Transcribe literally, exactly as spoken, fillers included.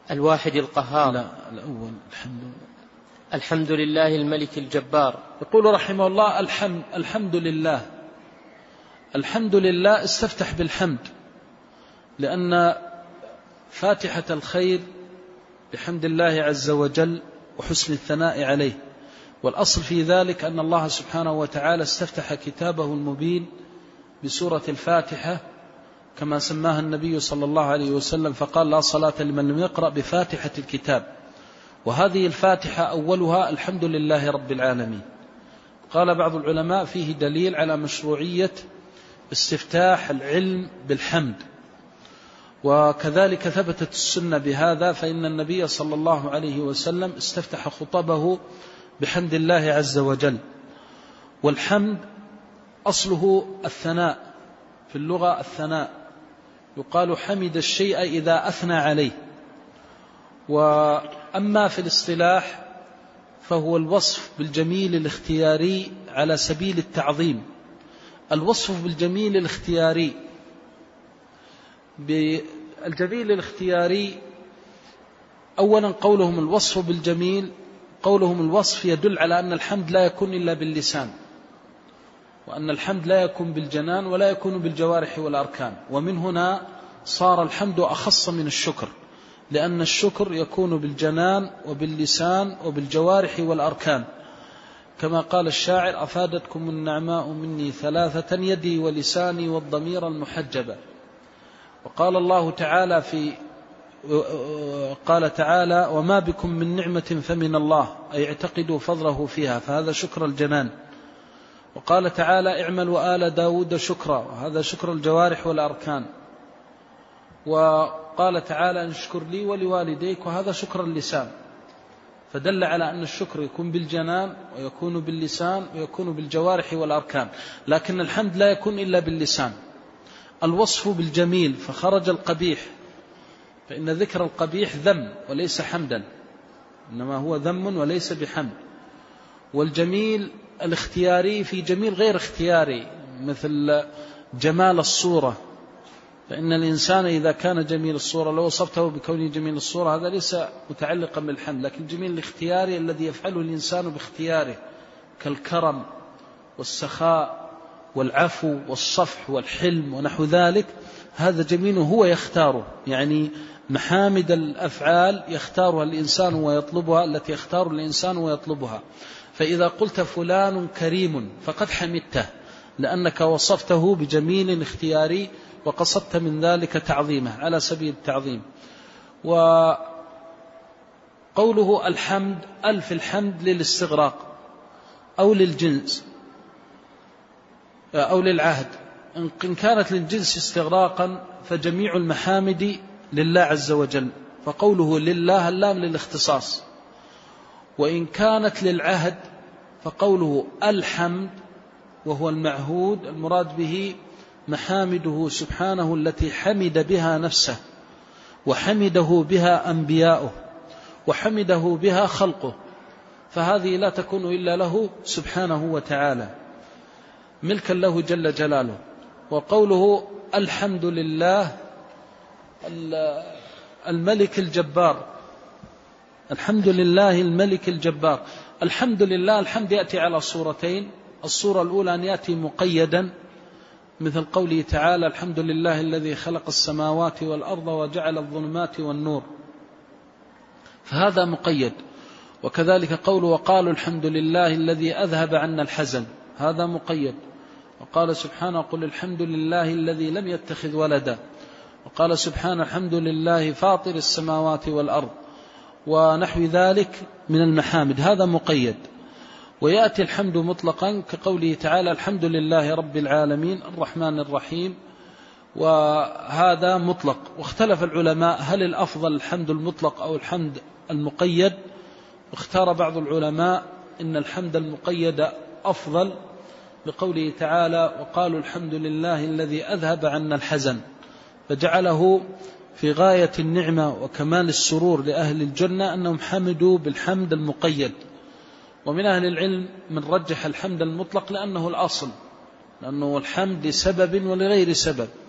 الواحد القهار. لا الأول الحمد لله. الحمد لله الملك الجبار. يقول رحمه الله الحمد, الحمد لله. الحمد لله استفتح بالحمد، لأن فاتحة الخير بحمد الله عز وجل وحسن الثناء عليه، والأصل في ذلك أن الله سبحانه وتعالى استفتح كتابه المبين بسورة الفاتحة كما سماها النبي صلى الله عليه وسلم، فقال لا صلاة لمن لم يقرأ بفاتحة الكتاب. وهذه الفاتحة أولها الحمد لله رب العالمين. قال بعض العلماء فيه دليل على مشروعية استفتاح العلم بالحمد، وكذلك ثبتت السنة بهذا، فإن النبي صلى الله عليه وسلم استفتح خطبه بحمد الله عز وجل. والحمد أصله الثناء، في اللغة الثناء، يقال حمد الشيء إذا أثنى عليه. وأما في الاصطلاح فهو الوصف بالجميل الاختياري على سبيل التعظيم. الوصف بالجميل الاختياري، بالجميل الاختياري أولا قولهم الوصف بالجميل، قولهم الوصف يدل على أن الحمد لا يكون إلا باللسان، وأن الحمد لا يكون بالجنان ولا يكون بالجوارح والأركان. ومن هنا صار الحمد أخص من الشكر، لأن الشكر يكون بالجنان وباللسان وبالجوارح والأركان، كما قال الشاعر أفادتكم النعماء مني ثلاثة يدي ولساني والضمير المحجبة. وقال الله تعالى في قال تعالى وما بكم من نعمة فمن الله، أي اعتقدوا فضله فيها، فهذا شكر الجنان. وقال تعالى اعملوا آل داود شكرا، وهذا شكر الجوارح والأركان. وقال تعالى اشكر لي ولوالديك، وهذا شكر اللسان. فدل على أن الشكر يكون بالجنان ويكون باللسان ويكون بالجوارح والأركان، لكن الحمد لا يكون إلا باللسان. الوصف بالجميل فخرج القبيح، فإن ذكر القبيح ذم وليس حمدا، إنما هو ذم وليس بحمد. والجميل الاختياري في جميل غير اختياري، مثل جمال الصورة، فإن الإنسان إذا كان جميل الصورة لو وصفته بكونه جميل الصورة هذا ليس متعلقا بالحمد. لكن الجميل الاختياري الذي يفعله الإنسان باختياره، كالكرم والسخاء والعفو والصفح والحلم ونحو ذلك، هذا جميل هو يختاره. يعني محامد الأفعال يختارها الإنسان ويطلبها، التي يختار الإنسان ويطلبها. فإذا قلت فلان كريم فقد حمدته، لأنك وصفته بجميل اختياري وقصدت من ذلك تعظيمه على سبيل التعظيم. وقوله الحمد ألف الحمد للاستغراق أو للجنس أو للعهد. إن كانت للجنس استغراقا فجميع المحامد لله عز وجل، فقوله لله اللام للاختصاص. وإن كانت للعهد فقوله الحمد وهو المعهود المراد به محامده سبحانه التي حمد بها نفسه، وحمده بها أنبياؤه، وحمده بها خلقه، فهذه لا تكون إلا له سبحانه وتعالى ملكا له جل جلاله. وقوله الحمد لله الملك الجبار، الحمد لله الملك الجبار. الحمد لله، الحمد يأتي على صورتين. الصورة الأولى أن يأتي مقيدا، مثل قوله تعالى الحمد لله الذي خلق السماوات والأرض وجعل الظلمات والنور، فهذا مقيد. وكذلك قوله وقالوا الحمد لله الذي أذهب عنا الحزن، هذا مقيد. وقال سبحانه قل الحمد لله الذي لم يتخذ ولدا، وقال سبحانه الحمد لله فاطر السماوات والأرض، ونحو ذلك من المحامد، هذا مقيد. ويأتي الحمد مطلقا كقوله تعالى الحمد لله رب العالمين الرحمن الرحيم، وهذا مطلق. واختلف العلماء هل الأفضل الحمد المطلق أو الحمد المقيد. واختار بعض العلماء إن الحمد المقيد أفضل، لقوله تعالى وقالوا الحمد لله الذي أذهب عنا الحزن، فجعله في غاية النعمة وكمال السرور لأهل الجنة أنهم حمدوا بالحمد المقيد. ومن أهل العلم من رجح الحمد المطلق لأنه الأصل، لأنه الحمد لسبب ولغير سبب.